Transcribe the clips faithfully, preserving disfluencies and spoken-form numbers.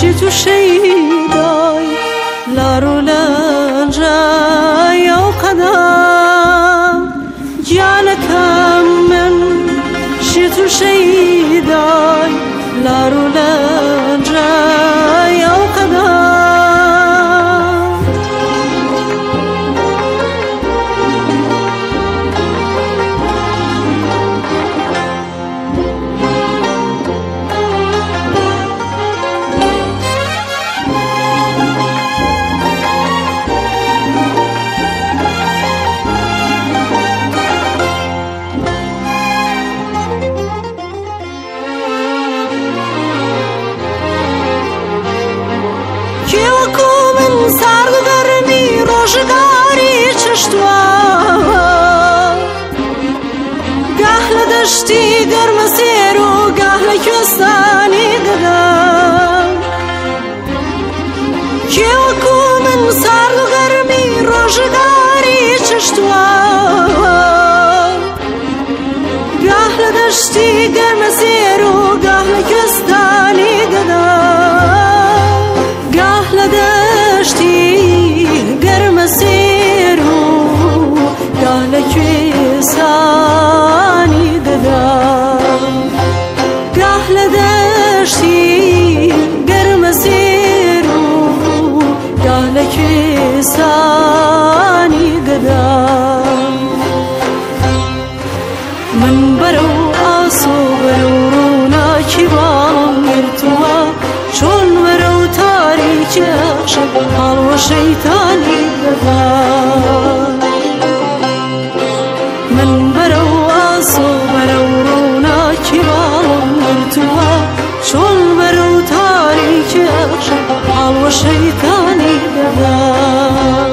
تو شیدای لارو لنجای او قدم جانکم من شی تو شیدای لارو لنجای او قدم روزگاری چشتوا گه لدشتی گرم سیرو گه لکستانی ددم که وکو من سرد و گرمی روزگاری چشتوا گه لدشتی گرم سیرو گه لکستانی ددم گه لدشتی سیرو گهلکی سانی ددم گهل دشتی گرم سیرو گهلکی سانی ددم من برو آسو برو رونا کی بالم گرتوا چون برو تاریک شب حال و شیطانی ددم من برو آسو برو رونا کی بالم گرتوا چون برو تاریک شب حال و شیطانی ددم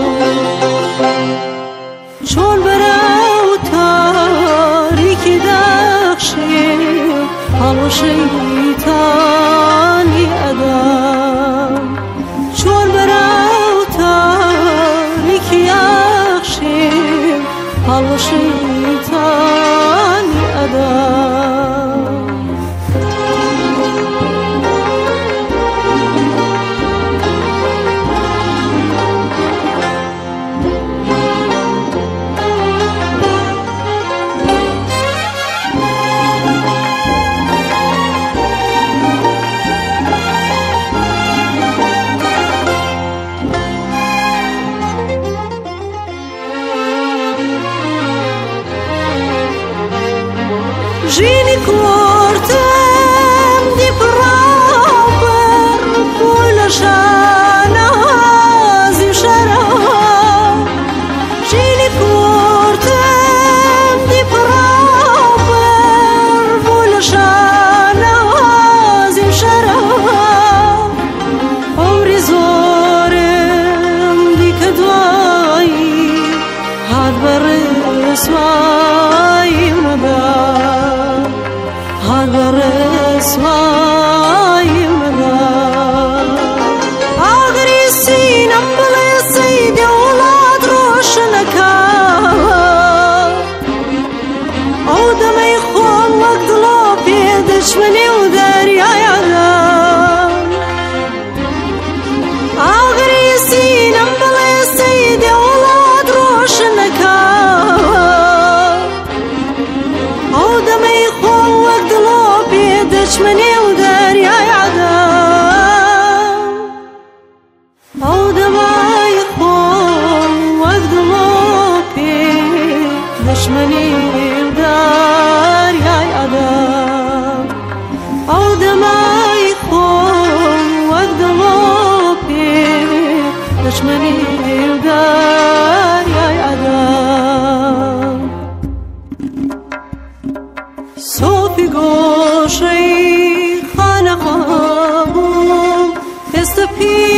چون برو تاریک دخشی حال و شیطانی ادم چون برو تاریکی اخشی حال و شیطانی ادم جینی کورتم دی پرابر پولشانه زی شراب جینی کورتم دی پرابر پولشانه زی شراب عمری زورم دی کدوایی هاد برسوایی مدام هاگر اسمای مدام آگری سینم بله سید اولاد روشن کام او دمی خون وقت لو پیدش منی و دریای آدم آگری سینم بله سید اولاد روشن کام او دمی خون وقت لو دشمنی و دریای عدم او دمای خون وقت لوپی دشمنی و دریای عدم او دمای خون وقت لوپی دشمنی و دریای عدم صوفی گوشی خانه خوابم است پی